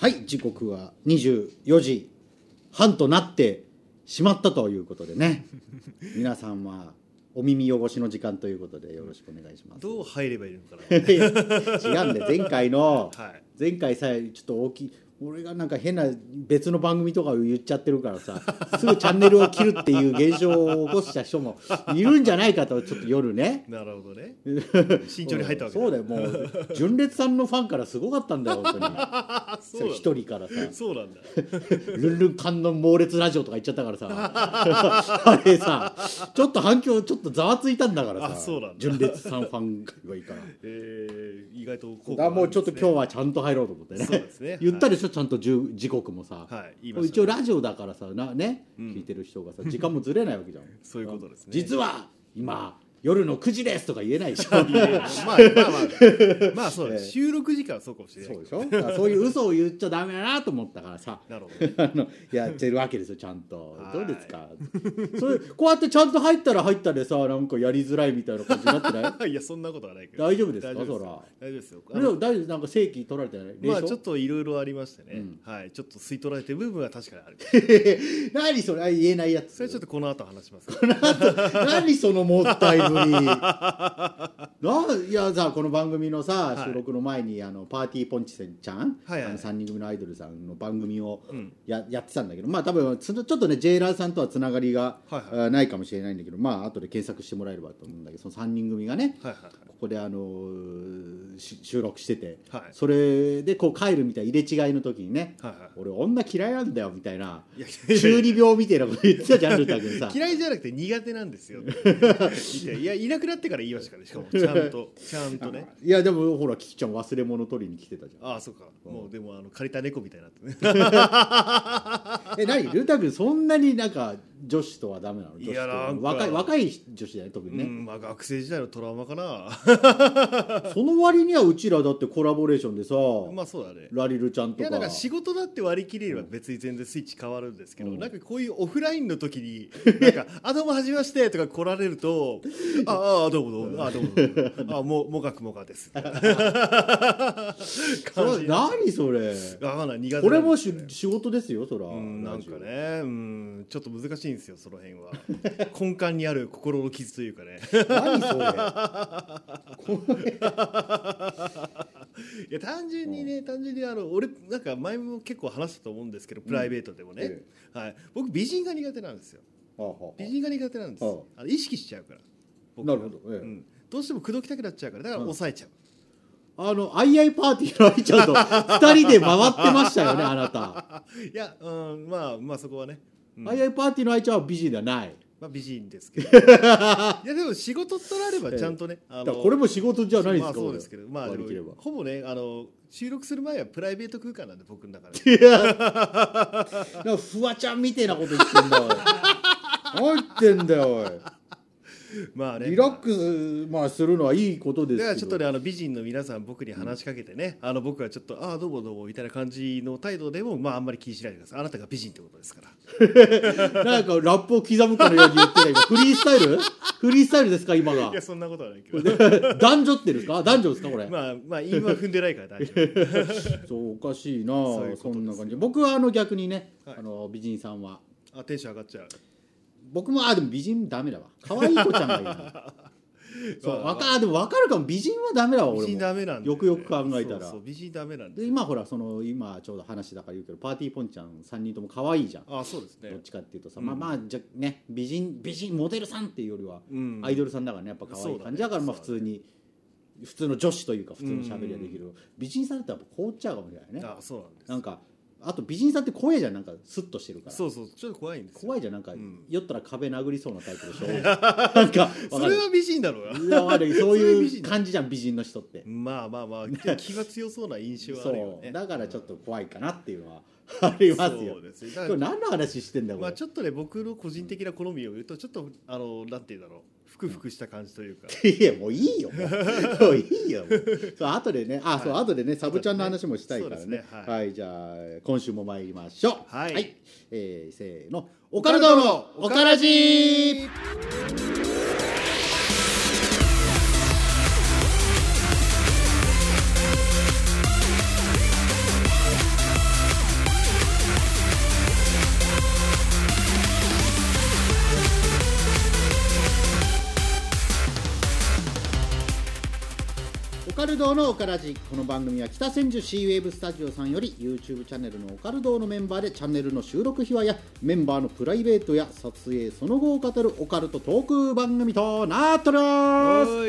はい、時刻は24時半となってしまったということでね皆さんはお耳汚しの時間ということでよろしくお願いします。 どう入ればいいのかな違うんで前回の、 はい、 前回さえちょっと大きい俺がなんか変な別の番組とかを言っちゃってるからさすぐチャンネルを切るっていう現象を起こした人もいるんじゃないかとちょっと夜ねなるほどね慎重に入ったわけだ。 そうだよ、もう純烈さんのファンからすごかったんだよ本当にそう一人からさそうなんだルンルン観音猛烈ラジオとか言っちゃったからさあれさちょっと反響ちょっとざわついたんだからさ。 あ、そうなんだ。 純烈さんファンがいいから意外と効果だからもうちょっと今日はちゃんと入ろうと思ってね。 そうですね言ったでしょ、ちゃんと時刻もさ、 はい、言いましたね。 一応ラジオだからさね、聞いてる人がさ時間もずれないわけじゃんそういうことですね。 実は今夜の9時ですとか言えないでしょまあそうだね、収録時間はそうかもしれない。 そうでしょ、だからそういう嘘を言っちゃダメだなと思ったからさなるほどやってるわけですよちゃんと。どうですかそれこうやってちゃんと入ったら入ったでさなんかやりづらいみたいな感じになってないいやそんなことはないけど大丈夫ですか？ 大丈夫ですそら大丈夫ですよ。 大丈夫。なんか正規取られてない？ まあちょっといろいろありましてね、 うんはい、ちょっと吸い取られてる部分は確かにある何それ言えないやつ。 それちょっとこの後話します何そのもったいぶりいやさこの番組のさ、収録の前にパーティーポンチセンちゃん、 はいはい、 3人組のアイドルさんの番組をうんやってたんだけど、まあ多分ちょっとねジェイラーさんとはつながりが、 はいはい、 ないかもしれないんだけど、まあ後で検索してもらえればと思うんだけど、その3人組がね、 はいはいはい、 ここで収録してて、 はい、 それでこう帰るみたいな入れ違いの時にね、 はいはい、 俺女嫌いなんだよみたいなや中二病みたいなこと言ってたじゃんルタ君さ嫌いじゃなくて苦手なんですよいやいなくなってから言いましたからね。しかもちゃんとねいやでもほらキキちゃん忘れ物取りに来てたじゃん。 ああそうか、もうでも借りた猫みたいになってね何ルタ君そんなになんか女子とはダメなの？ いやなんか若い女子だよ特にね、 まあ、学生時代のトラウマかなその割にはうちらだってコラボレーションでさ、 まあそうだね、 ラリルちゃんとかいやなんか仕事だって割り切れれば別に全然スイッチ変わるんですけど、なんかこういうオフラインの時になんか「あどうもはじめまして」とか来られると「ああどうもどうもあどうもどうもあもがくもがです」 何それこれも仕事ですよそら。 なんかね、ちょっと難しいんですよその辺は根幹にある心の傷というかね何それいや単純に俺なんか前も結構話したと思うんですけど、プライベートでもね、はい、僕美人が苦手なんですよ。美人が苦手なんです。意識しちゃうから僕は。 なるほど、 どうしても口説きたくなっちゃうからだから抑えちゃう。 アイアイパーティーの愛ちゃんと2人で回ってましたよねあなた。 いや、まあそこはね、 アイアイパーティーの愛ちゃんは美人ではない。 まあ美人ですけどいやでも仕事となればちゃんとね、 これも仕事じゃないですか。 まあそうですけど、まあでもほぼね収録する前はプライベート空間なんで僕の中で。 いやフワちゃんみたいなこと言ってんだおい。何言ってんだよおい。 まあね、 リラックス、するのはいいことですけど、 だからちょっとね美人の皆さん僕に話しかけてね、僕はちょっとどうもどうもみたいな感じの態度でもあんまり気にしないでください。あなたが美人ってことですからなんかラップを刻むかのように言ってない今フリースタイルですか今が。 いやそんなことはないけど男女ってですか？男女ですかこれ。 まあ韻は踏んでないから大丈夫そうおかしいな。そんな感じ。僕は逆にね、美人さんはテンション上がっちゃう。 僕もでも美人ダメだわ。可愛い子ちゃんがいいな。そうでも分かるかも。美人はダメだわ俺も。 美人ダメなんだよね、 よくよく考えたら。 そう美人ダメなんで今ほら今ちょうど話だから言うけどパーティーポンちゃん3人とも可愛いじゃん。 そうですね。 どっちかっていうとさ、じゃね美人モデルさんっていうよりは、アイドルさんだからねやっぱ可愛い感じだから普通の女子というか普通の喋りはできる。美人さんだったら凍っちゃうかもしれないね。 そうなんです。 なんかあと美人さんって怖いじゃん。なんかスッとしてるから。 そうちょっと怖いんですよ。 怖いじゃん。なんか、酔ったら壁殴りそうなタイプでしょなんかそれは美人だろうがそういう感じじゃん美人の人って。 まあ気が強そうな印象はあるよね。 そうだからちょっと怖いかなっていうのはありますよ。 そうですね。 今日何の話してんだよ。 ちょっとね僕の個人的な好みを言うとちょっとなんていうんだろう、ふくふくした感じというか。 いやもういいよもういいよ。そう後でね後でねサブちゃんの話もしたいからね。はいじゃあ今週も参りましょう。はい、せーのオカルトのオカラジ。 堂のオカラジ。この番組は北千住シーウェーブスタジオさんより YouTube チャンネルのオカル堂のメンバーでチャンネルの収録秘話やメンバーのプライベートや撮影その後を語るオカルトトーク番組となっております。はい、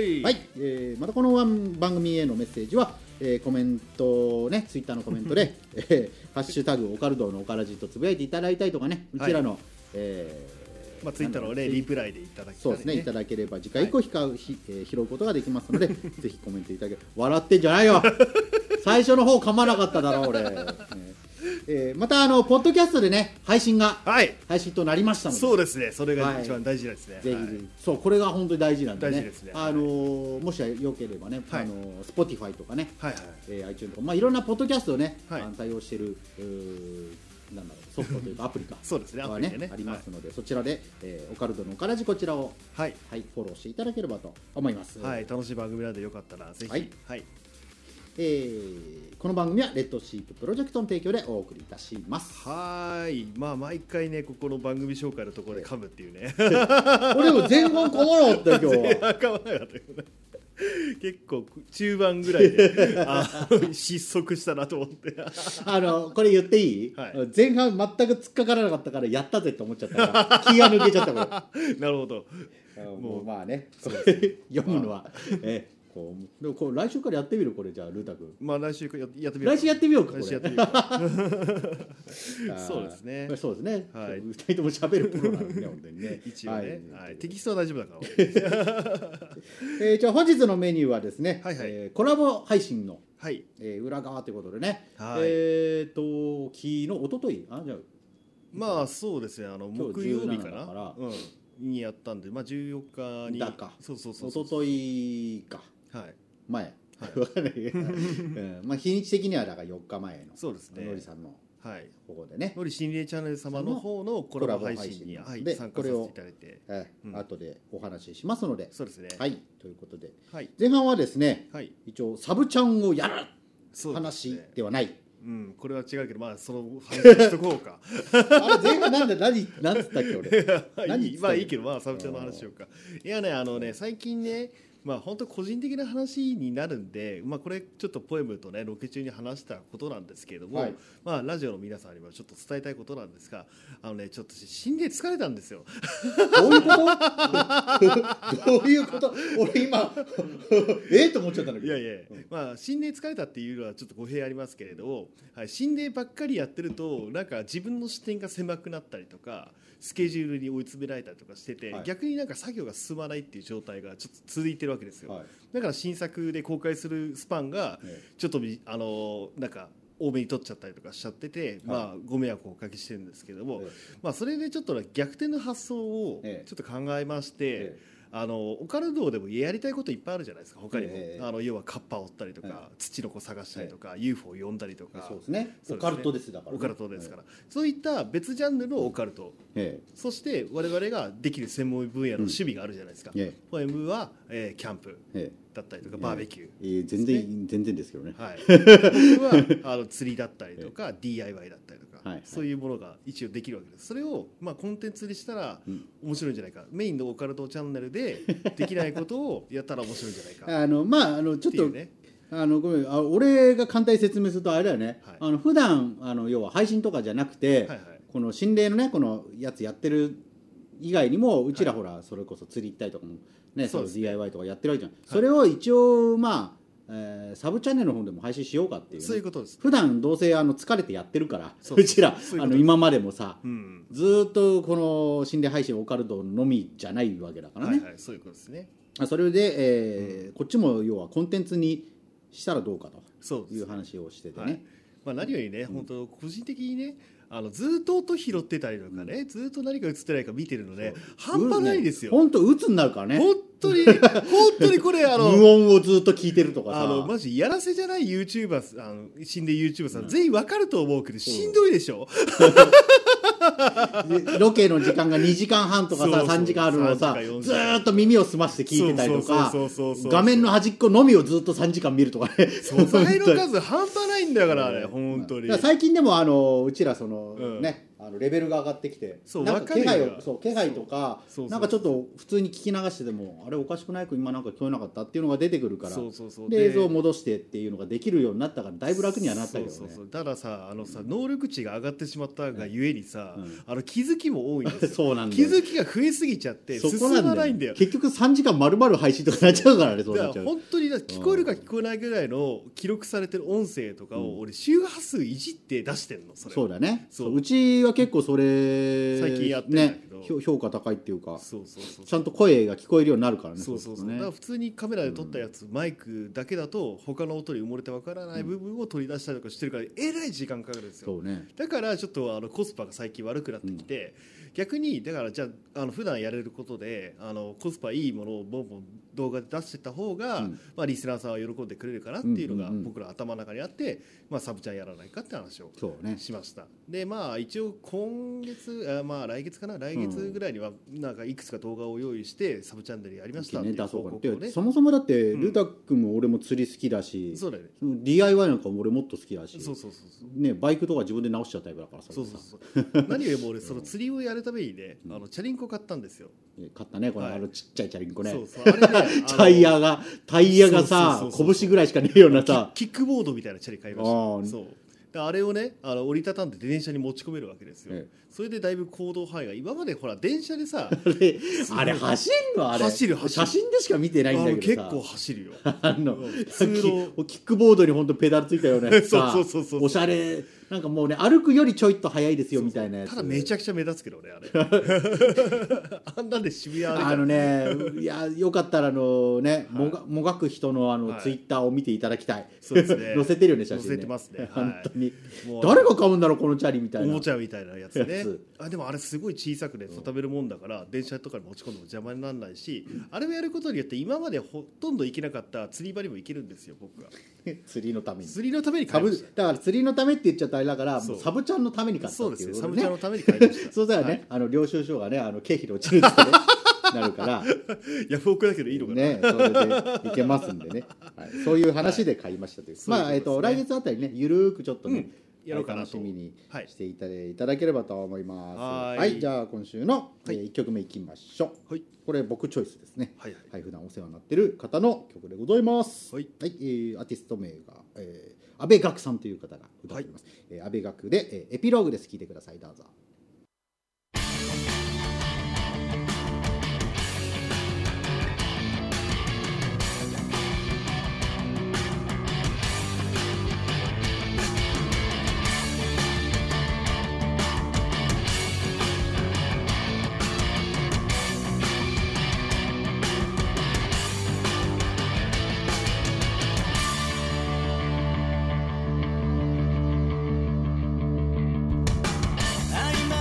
またこの番組へのメッセージは、コメントね、ツイッターのコメントで、ハッシュタグオカル堂のオカラジとつぶやいていただいたりとかね、うちらの、 ツイッターの、リプライでいただきたい、 そうですね、いただければ次回以降、拾うことができますのでぜひコメントいただければ。笑ってんじゃないよ最初の方噛まなかっただろ俺、またポッドキャストでね配信となりましたので、 そうですね、それが一番大事ですね。 ぜひ、そうこれが本当に大事なんでね、 大事ですね。 もしよければね、Spotify とかね、iTunes とか、いろんなポッドキャストをね、対応しているなんだろう、ソフトというかアプリかそうですね、 ありますので、そちらで、オカルトのオカラジこちらを、フォローしていただければと思います。 楽しい番組なのでよかったらぜひ。 この番組はレッドシーププロジェクトの提供でお送りいたします。 毎回ねここの番組紹介のところで噛むっていうね俺も前半噛まなかったよ今日は。 前半噛まなかったよね結構中盤ぐらいで失速したなと思ってこれ言っていい、前半全く突っかからなかったからやったぜって思っちゃったから気が抜けちゃったこれなるほど。 もうまあね読むのはでも来週からやってみるこれ。じゃあルータ君、 来週やってみよう。 来週やってみようかこれ。 そうですね。 そうですね。二人とも喋るプロなんでね本当にね。 一応ね。テキストは大丈夫だから。 じゃあ本日のメニューはですね、コラボ配信の裏側ということでね。昨日一昨日じゃあそうですね。木曜日かなにやったんで、14日に。 だか。 そう。 一昨日か。前分かんない日にち的にはだから4日前のそうですね、 のりさんのここでね、 のり心霊チャンネル様の方のコラボ配信に参加させていただいて、 後でお話ししますので。 そうですね。 ということで前半はですね、一応サブちゃんをやる話ではない。 これは違うけど、その話しとこうかあれ前半何つったっけ俺いいけどサブちゃんの話しようか。いやね最近ね本当個人的な話になるんで、これちょっとポエムとねロケ中に話したことなんですけれども、ラジオの皆さんにもちょっと伝えたいことなんですが、ちょっと心霊疲れたんですよ。 どういうことどういうこと俺今と思っちゃったんだけど。 いや心霊疲れたっていうのはちょっと語弊ありますけれども、心霊ばっかりやってるとなんか自分の視点が狭くなったりとかスケジュールに追い詰められたりとかしてて、逆になんか作業が進まないっていう状態がちょっと続いてるわけですよ。だから新作で公開するスパンがちょっとなんか多めに取っちゃったりとかしちゃってて、ご迷惑をおかけしてるんですけども、それでちょっと逆転の発想をちょっと考えまして、オカルトでもやりたいこといっぱいあるじゃないですか。他にも要はカッパを追ったりとか、土の子探したりとか、UFO を呼んだりとか。 そうですね。オカルトですだから。 オカルトですから。そういった別ジャンルのオカルト、そして我々ができる専門分野の趣味があるじゃないですか。ポエムはキャンプだったりとかバーベキュー。 全然ですけどね。 僕は釣りだったりとか DIY だったりとか。そういうものが一応できるわけです。それをコンテンツにしたら面白いんじゃないか、メインのオカルトチャンネルでできないことをやったら面白いんじゃないかちょっとごめん、俺が簡単に説明するとあれだよね、普段要は配信とかじゃなくて、この心霊のねこのやつやってる以外にもうちらほらそれこそ釣り行ったりとかもね、DIY とかやってるわけじゃん。それを一応サブチャンネルの方でも配信しようかっていう、 そういうことです。 普段どうせ疲れてやってるからうちら今までもさ、ずっとこの心霊配信オカルトのみじゃないわけだからね。 そういうことですね。 それで、こっちも要はコンテンツにしたらどうかという話をしててね。 何よりね、本当個人的にねずっと音拾ってたりとかね、ずっと何か映ってないか見てるので半端ないですよ。 本当鬱になるからね。 本当にこれ無音をずっと聞いてるとかさ、 マジやらせじゃない YouTuber 心霊 YouTuber さん、全員わかると思うけどしんどいでしょ。 ロケの時間が2時間半とかさ3時間あるのをさ、ずっと耳を澄まして聞いてたりとか、画面の端っこのみをずっと3時間見るとかね。 素材の数半端ないんだからね本当に。 最近でもうちらそのねレベルが上がってきて、 そうなんか気配とかそうなんかちょっと普通に聞き流してでもあれおかしくないか今なんか聞こえなかったっていうのが出てくるから、で映像を戻してっていうのができるようになったからだいぶ楽にはなったけどね。 たださ能力値が上がってしまったがゆえにさ、気づきも多いんですよそうなんだよ。 気づきが増えすぎちゃって進まないんだよ。 結局3時間丸々配信とかなっちゃうからね。そうなっちゃう。 本当に聞こえるか聞こえないぐらいの記録されてる音声とかを俺周波数いじって出してんの。 そうだね。うちは結構それ最近やってるんだけど、 ね、評価高いっていうか、ちゃんと声が聞こえるようになるからね。 だから普通にカメラで撮ったやつ、マイクだけだと他の音に埋もれてわからない部分を取り出したりとかしてるからえらい時間かかるんですよ。 そうね。 だからちょっとコスパが最近悪くなってきて、逆にだからじゃあ普段やれることでコスパいいものをボンボン動画で出してた方が、リスナーさんは喜んでくれるかなっていうのが僕ら頭の中にあって、サブちゃんやらないかって話をしました。で一応今月来月かな、来月ぐらいにはなんかいくつか動画を用意してサブチャンネルやりましたっていう報告をね。 そもそもだってルタ君も俺も釣り好きだし、 そうだね、 DIY なんかも俺もっと好きだし、 そうね、バイクとか自分で直しちゃうタイプだからさ。 何よりも俺その釣りをやるためにね、チャリンコ買ったんですよ。 買ったね、このちっちゃいチャリンコね。 あれねタイヤがさ拳ぐらいしかねえようなさキックボードみたいなチャリ買いました。そうあれをね折りたたんで電車に持ち込めるわけですよ。それでだいぶ行動範囲が今までほら電車でさあれ走るのあれ走る写真でしか見てないんだけどさ結構走るよ。 キックボードに本当ペダルついたようなやつさおしゃれなんかもうね歩くよりちょいと速いですよみたいなやつ。 ただめちゃくちゃ目立つけどねあれあんなんで渋谷いやよかったらもがく人のツイッターを見ていただきたい。 そうですね載せてるよね写真ね。 載せてますね。 本当に誰が買うんだろうこのチャリみたいなおもちゃみたいなやつね。でもあれすごい小さくね畳めるもんだから電車とかに持ち込んでも邪魔にならないし、あれをやることによって今までほとんど行けなかった釣り場にも行けるんですよ僕が。 釣りのために買いました。 だから釣りのためって言っちゃったあれだからサブちゃんのために買ったっていう。 そうですね、サブちゃんのために買いました。 そうだよね、領収書がね経費で落ちるってねなるからヤフオクだけどいいのかなね、それでいけますんでね、そういう話で買いましたという。来月あたりねゆるーくちょっとね、 やろうかなと楽しみにしていただければと思います。はい、じゃあ今週の1曲目いきましょう。これ僕チョイスですね。普段お世話になっている方の曲でございます。アーティスト名が阿部岳さんという方が歌っています。阿部岳でエピローグです。聴いてください、どうぞ。 曖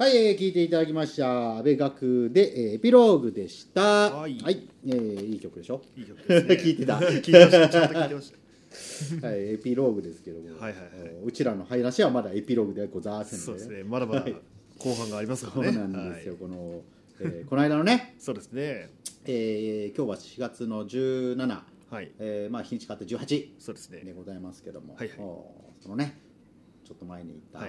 はい、聞いていただきました安倍学で、エピローグでした。はい、いい曲でしょ。 いい曲ですね。 聞いてた。 聞いてました。ちゃんと聞いてました。 はい、エピローグですけども、うちらの話はまだエピローグでございませんので、 そうですね。まだまだ後半がありますからね。 そうなんですよ。この間のね、 そうですね。 今日は4月の17、 はい、 日にち変わって18 そうですねでございますけども、 はいはい、 そのね、ちょっと前に言った、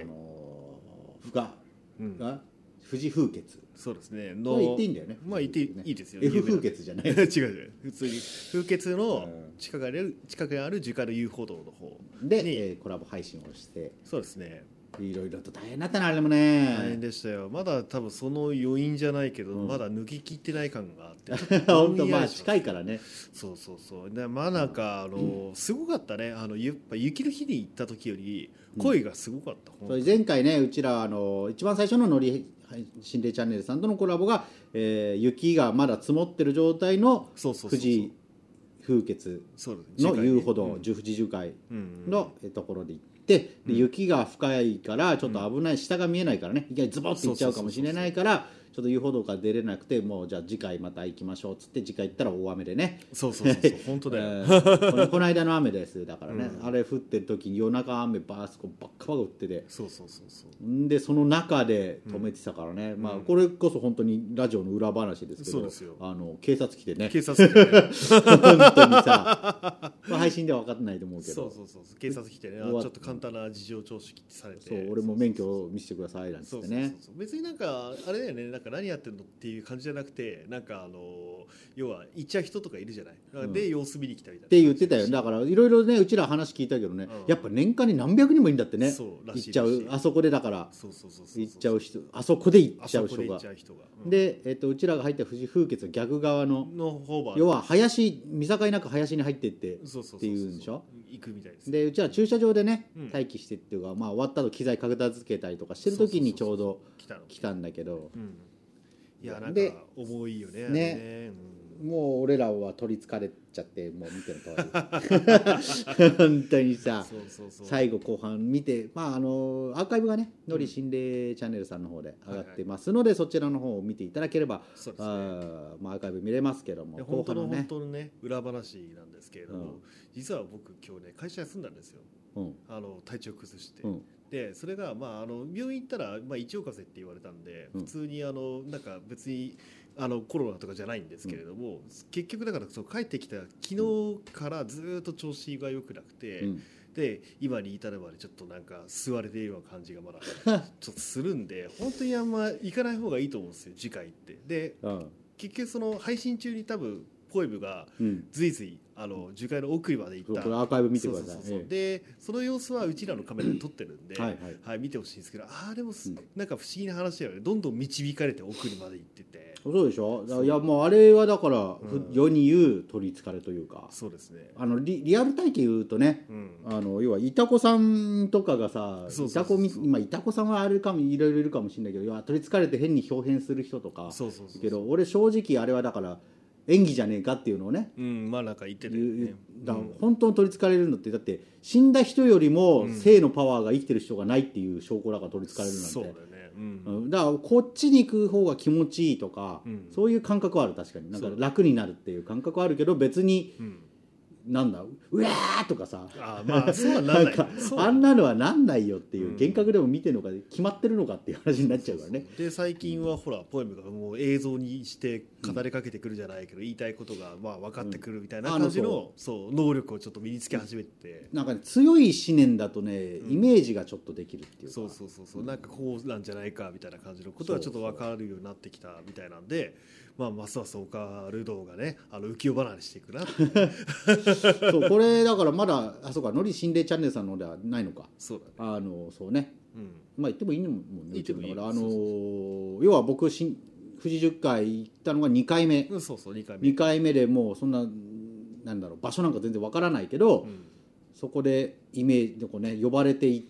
富士風穴、 そうですね。 の言っていいんだよね。 まあ言っていいですよ。 F 風穴じゃない。 違う普通に風穴の近くにある樹海の遊歩道の方で、コラボ配信をして、 そうですね。 いろいろと大変だったな、あれもね。 大変でしたよ。まだ多分その余韻じゃないけど、まだ抜ききってない感があって、 本当まあ近いからね。 そうで、まあなんかすごかったね。やっぱ雪の日に行った時より声がすごかった。 前回ね、うちら一番最初のノリ心霊チャンネルさんとのコラボが、雪がまだ積もってる状態の富士風穴の遊歩道、富士樹海のところで行って。で雪が深いからちょっと危ない、下が見えないからね、いきなりズボッといっちゃうかもしれないから、ちょっと遊歩道から出れなくて、もうじゃあ次回また行きましょうっつって、次回行ったら大雨でね。 そう本当だよ。 この間の雨ですだからね、あれ降ってる時に夜中雨バッカバカ降ってて、でその中で止めてたからね、まあこれこそ本当にラジオの裏話ですけど、警察来てね、本当にさ、配信では分かってないと思うけど、 警察来てね、ちょっと簡単な事情聴取されて、 そう俺も免許を見せてくださいなんてね。 別になんかあれだよね、なんか何やってんのっていう感じじゃなくて、なんか要は行っちゃう人とかいるじゃない、で様子見に来たみたいなって言ってたよ。だからいろいろね、うちら話聞いたけどね、やっぱ年間に何百人もいるんだってね、行っちゃう、あそこでだから行っちゃう人、あそこで行っちゃう人がで、うちらが入った富士風穴の逆側の要は林、見境なく林に入っていってっていうんでしょ。 行くみたいです。 でうちは駐車場でね、待機してっていうか、まあ終わった後機材片付けたりとかしてる時にちょうど来たんだけど、 いやなんか重いよね。 もう俺らは取りつかれちゃって、もう見てる通り本当にさ、最後後半見て、まあアーカイブがね、のり心霊チャンネルさんの方で上がってますので、そちらの方を見ていただければ、まあアーカイブ見れますけども、 本当のね裏話なんですけれども、実は僕今日ね会社休んだんですよ。体調崩して。でそれが病院行ったら一応風邪って言われたんで、普通になんか別にコロナとかじゃないんですけれども、結局だから帰ってきた昨日からずっと調子が良くなくて、で今に至るまでちょっとなんか吸われているような感じがまだちょっとするんで、本当にあんま行かない方がいいと思うんですよ、次回って。で結局その配信中に多分ポエムがずいずい樹海の奥まで行った、 これアーカイブ見てください。 でその様子はうちらのカメラで撮ってるんで見てほしいんですけど、でもなんか不思議な話だよね。どんどん導かれて奥にまで行ってて。 そうでしょ。いやもうあれはだから世に言う取りつかれというか、 そうですね。 リアル体験言うとね、要はイタコさんとかがさ、イタコさんはあるかも、いろいろいるかもしれないけど、要は取りつかれて変に表変する人とかけど、俺正直あれはだから演技じゃねえかっていうのをね、 まあなんか言ってたよね。 だ本当に取りつかれるのって、だって死んだ人よりも性のパワーが生きてる人がないっていう証拠だから取りつかれるなんて。そうだよね。だからこっちに行く方が気持ちいいとか、そういう感覚はある。確かになんか楽になるっていう感覚はあるけど、別になんだうわーとかさ、 そうはなんない。 あんなのはなんないよっていう、幻覚でも見てるのか決まってるのかっていう話になっちゃうからね。 で最近はほらポエムがもう映像にして語りかけてくるじゃないけど、言いたいことが分かってくるみたいな感じの能力をちょっと身につけ始めて、 なんか強い思念だとね、イメージがちょっとできるっていうか、 そうなんかこうなんじゃないかみたいな感じのことがちょっと分かるようになってきたみたいなんで、ますますオカル道がね浮世離れしていくなそうこれだからまだそうか、のり心霊チャンネルさんのではないのか。そうだね。そうね、まあ言ってもいいのもね。だから要は僕富士10回行ったのが2回目。2回目でもうそんななんだろう、場所なんか全然わからないけど、そこでイメージでこうね呼ばれていって、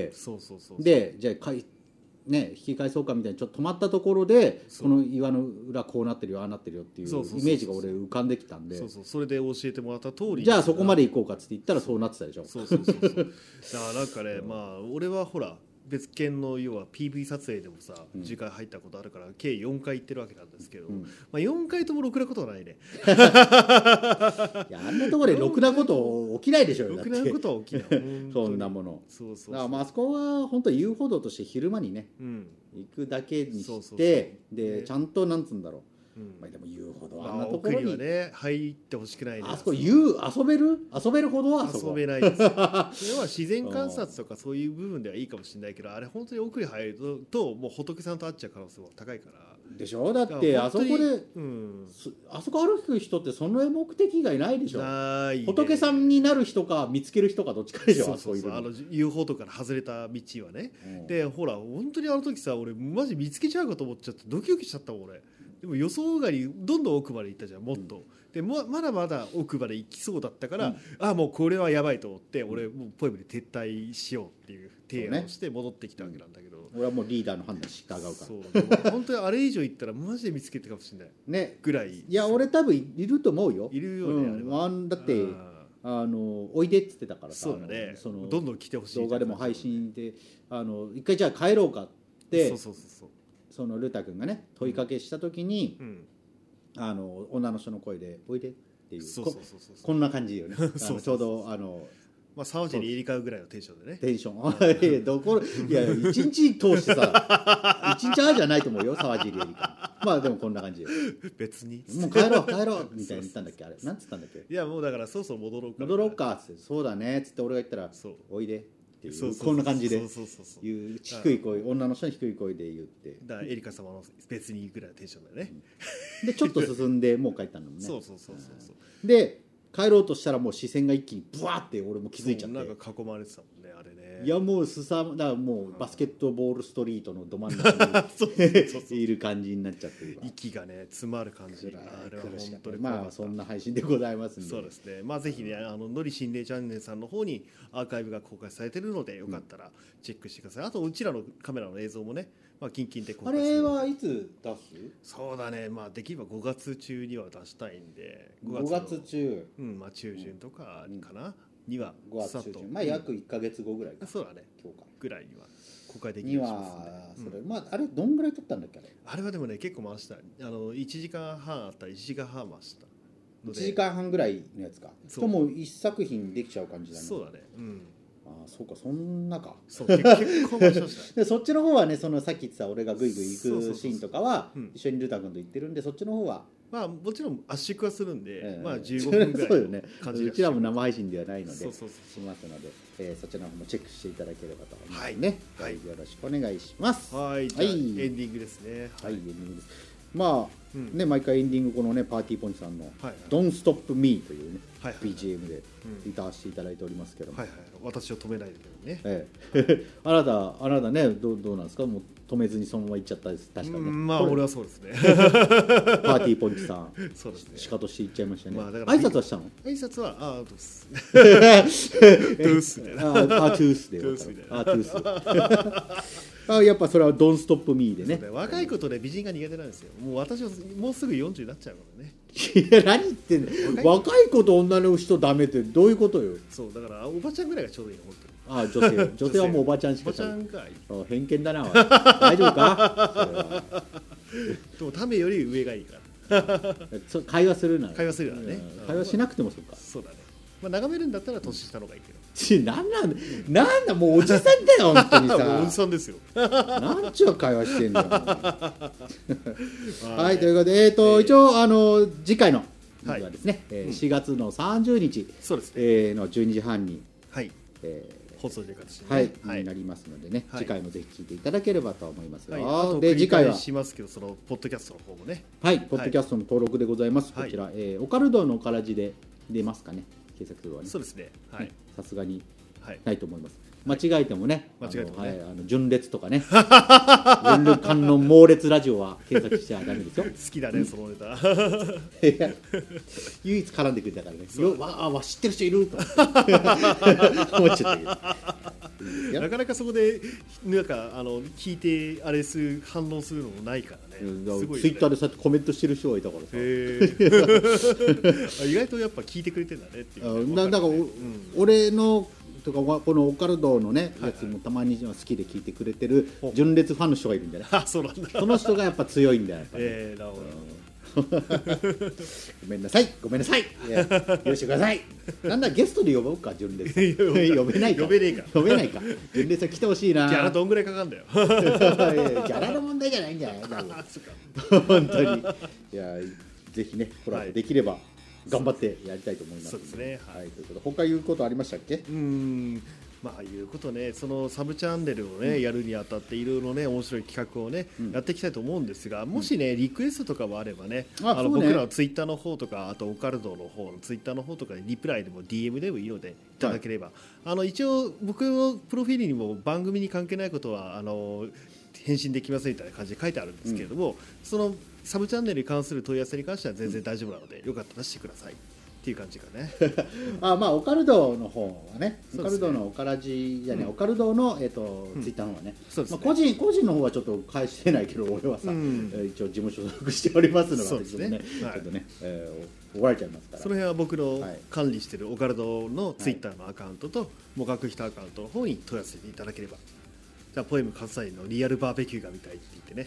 でじゃあ引き返そうかみたいにちょっと止まったところで、この岩の裏こうなってるよ、ああなってるよっていうイメージが俺浮かんできたんで、 それで教えてもらった通り、 じゃあそこまで行こうかっつって言ったらそうなってたでしょ。 だからなんかね、俺はほら別件の要は PV 撮影でもさ時間入ったことあるから計4回行ってるわけなんですけど、まあ、4回ともろくなことはないね。 いやあんなところでろくなこと起きないでしょ。 ろくなことは起きないそんなもの。 そうそうそう。 だからまああそこは本当遊歩道として昼間にね、行くだけにして、でちゃんとなんつうんだろう、まあ、でも遊歩道あんなところに、 奥にはね入ってほしくないね。 あそこ遊べるほどは遊べないです。要は自然観察とかそういう部分ではいいかもしれないけど、あれ本当に奥に入るともう仏さんと会っちゃう可能性も高いから。 でしょ。だってあそこで、あそこ歩く人ってその目的以外ないでしょ。ない、ね、仏さんになる人か見つける人かどっちかでしょ。 そうUFO とかから外れた道はね、でほら本当にあの時さ俺マジ見つけちゃうかと思っちゃってドキドキしちゃったもん俺。でも予想外にどんどん奥まで行ったじゃんもっと、でまだまだ奥まで行きそうだったから、あもうこれはやばいと思って俺もうポエムで撤退しようっていう提案をして戻ってきたわけなんだけど、 俺はもうリーダーの判断従うから。 そうでも本当にあれ以上行ったらマジで見つけてかもしれないねぐらい。 いや俺多分いると思うよ。 いるよね、あれは。 だっておいでっつってたからさ。 そうだね。どんどん来てほしい。 動画でも配信で一回じゃあ帰ろうかって。 そうそのルタ君がね問いかけした時に、女の人の声で「おいで」っていうこんな感じよね。ちょうどまあ沢尻エリカぐらいのテンションでね。 テンションいや一日通してさ一日じゃないと思うよ沢尻エリカ。まあでもこんな感じよ。 別にもう帰ろうみたいに言ったんだっけ。あれなんつったんだっけ。 いやもうだからそろそろ戻ろうかっつって。そうだねっつって俺が言ったら「おいで」っていうこんな感じで低い声、女の人に低い声で言って、 だからエリカ様の別にぐらいのテンションだよね。 でちょっと進んでもう帰ったんだもんね。 そうで帰ろうとしたらもう視線が一気にブワーって俺も気づいちゃって、 なんか囲まれてたもんねあれね。 いやもうだからもうバスケットボールストリートのど真ん中にいる感じになっちゃってる。 息がね詰まる感じ。あれは本当にまあそんな配信でございますんで。 そうですね。まあぜひねのり心霊チャンネルさんの方にアーカイブが公開されてるのでよかったらチェックしてください。あとうちらのカメラの映像もね、まあキンキンで公開する。 あれはいつ出す？ そうだね。まあできれば5月中には出したいんで。 5月中。 まあ中旬とかかな。には 5月中旬、まあ約1ヶ月後ぐらいか。 そうだね。今日かぐらいには公開できるしますね。それまああれどんぐらい撮ったんだっけ。 あれはでもね結構回した。1時間半あったら1時間半回した。 1時間半ぐらいのやつか。しかも1作品できちゃう感じだね。 そうだね。 そうかそんなか。 そう結構回しました。 でそっちの方はねさっき言ってた俺がグイグイ行くシーンとかは一緒にルタ君と行ってるんで、そっちの方はまあもちろん圧縮はするんで、まあ15分ぐらいそうよね。うちらも生配信ではないのでしますので、そちらの方もチェックしていただければと思いますね。はい、よろしくお願いします。 はい、エンディングですね。 はい、エンディングです。まあね毎回エンディングこのねパーティーポンチさんの「Don't Stop Me」というね BGM で歌わせていただいておりますけども、 私を止めないでね。 あなたねどうなんですか。もう止めずにそのまま行っちゃったです。確かにね。 まあ俺はそうですね。 パーティーポンチさんそうですね。 シカとして行っちゃいましたね。 挨拶はしたの？ 挨拶はどうす。トゥースね。 トゥースで。トゥース。やっぱそれはドンストップミーでね。 若い子とね美人が苦手なんですよ。もう私はもうすぐ40になっちゃうからね。 いや何言ってんの。若い子と女の人ダメってどういうことよ。 そうだからおばちゃんぐらいがちょうどいいの本当に。 女性はもうおばちゃんしか。 おばちゃんかい。 偏見だな。大丈夫か。 でもためより上がいいから。 会話するなら。 会話するならね。 会話しなくてもそうか。 そうだね。まあ眺めるんだったら年下の方がいいけど。 なんだもうおじさんだよ本当にさ。 おじさんですよ。 なんちゅう会話してんだよ。はいということで一応次回のはですね4月の30日の12時半に放送という形になりますのでね、次回もぜひ聞いていただければと思いますよ。 で次回はしますけどそのポッドキャストの方もね。 はい、ポッドキャストの登録でございます。こちらオカルドのからじで出ますかね。検索すればね。 そうですね。 さすがにないと思います。間違えてもね、純烈とかね、純烈観音猛烈ラジオは検索しちゃダメですよ。 好きだねそのネタ。 唯一絡んでくれたからね。わ知ってる人いると思っちゃったけど。 なかなかそこでなんか聞いてあれ反応するのもないからね。 ツイッターでそうやってコメントしてる人がいたからさ。 意外とやっぱ聞いてくれてんだねっていう。 だから俺のとかこのオカルトのねやつもたまに好きで聞いてくれてる純烈ファンの人がいるんじゃない。 あ、そうなんだ。 その人がやっぱ強いんだよ。 なるほど。 ごめんなさい、ごめんなさい、許してください。なんだゲストで呼ぼうか、純烈。呼べないか。 呼べねえか。 呼べないか。純烈は来てほしいな。 ギャラどんぐらいかかんだよ。ギャラの問題じゃないんじゃない。本当に。いや、ぜひね、コラボできれば頑張ってやりたいと思います。 そうですね。 はい、ということで他言うことありましたっけ？ まあいうことね、そのサブチャンネルをね、やるにあたっていろいろね面白い企画をね、やっていきたいと思うんですが、もしねリクエストとかもあればね、僕らのツイッターの方とか、あとオカルトの方のツイッターの方とかでリプライでも DM でもいいのでいただければ、一応僕のプロフィールにも番組に関係ないことは返信できませんみたいな感じで書いてあるんですけれども、そのサブチャンネルに関する問い合わせに関しては全然大丈夫なので、よかったらしてくださいっていう感じかね。 まあオカルトの方はね、オカルトのオカラジじゃね、オカルトのツイッターの方はね、まあ個人の方はちょっと返してないけど、俺はさ一応事務所所属しておりますのがちょっとね怒られちゃいますから。 その辺は僕の管理しているオカルトのツイッターのアカウントともがく人アカウントの方に問い合わせていただければ。じゃあポエム関西のリアルバーベキューが見たいって言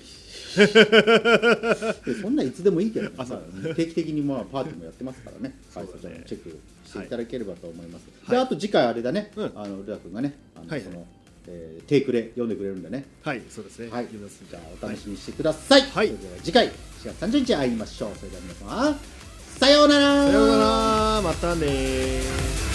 ってね。 そんないつでもいいけど、定期的にまあパーティーもやってますからね。はい、そちらもチェックしていただければと思います。で、あと次回あれだね、ルア君がね、そのテイクレ読んでくれるんだね。 はい、そうですね。 はい、じゃあお楽しみにしてください。はい、それでは次回4月30日会いましょう。それでは皆様さようなら。 さようなら、またね。